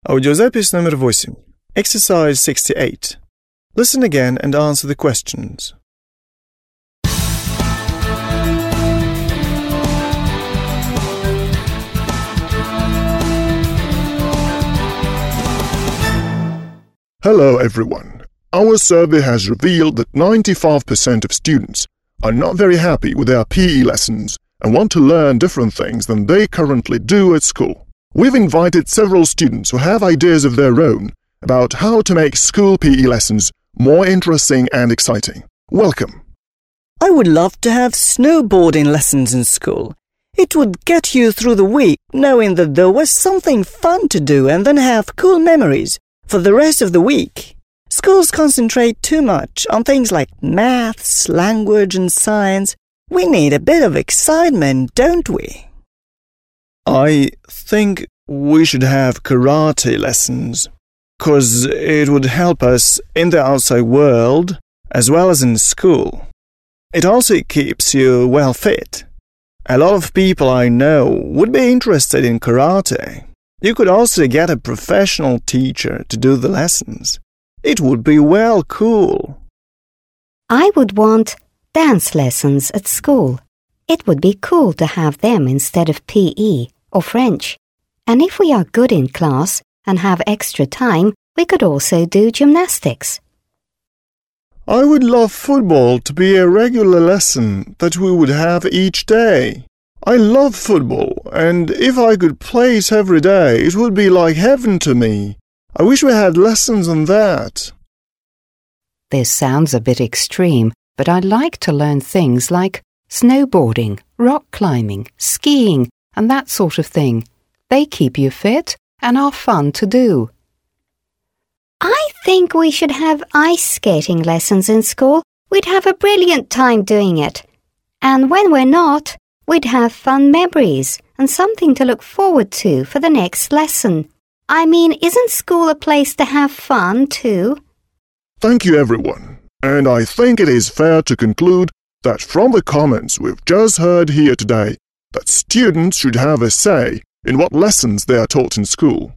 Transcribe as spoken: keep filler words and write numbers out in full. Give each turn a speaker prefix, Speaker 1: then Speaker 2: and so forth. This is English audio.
Speaker 1: Аудиозапись номер восемь. Exercise sixty-eight. Listen again and answer the questions.
Speaker 2: Hello everyone. Our survey has revealed that ninety-five percent of students are not very happy with their P E lessons and want to learn different things than they currently do at school. We've invited several students who have ideas of their own about how to make school P E lessons more interesting and exciting. Welcome.
Speaker 3: I would love to have snowboarding lessons in school. It would get you through the week knowing that there was something fun to do and then have cool memories for the rest of the week. Schools concentrate too much on things like maths, language and science. We need a bit of excitement, don't we?
Speaker 1: I think we should have karate lessons, 'cause it would help us in the outside world as well as in school. It also keeps you well fit. A lot of people I know would be interested in karate. You could also get a professional teacher to do the lessons. It would be well cool.
Speaker 4: I would want dance lessons at school. It would be cool to have them instead of P E or French. And if we are good in class and have extra time, we could also do gymnastics.
Speaker 1: I would love football to be a regular lesson that we would have each day. I love football, and if I could play it every day, it would be like heaven to me. I wish we had lessons on that.
Speaker 5: This sounds a bit extreme, but I'd like to learn things like snowboarding, rock climbing, skiing, and that sort of thing. They keep you fit and are fun to do.
Speaker 4: I think we should have ice skating lessons in school. We'd have a brilliant time doing it. And when we're not, we'd have fun memories and something to look forward to for the next lesson. I mean, isn't school a place to have fun too?
Speaker 2: Thank you everyone. And I think it is fair to conclude that from the comments we've just heard here today, that students should have a say in what lessons they are taught in school.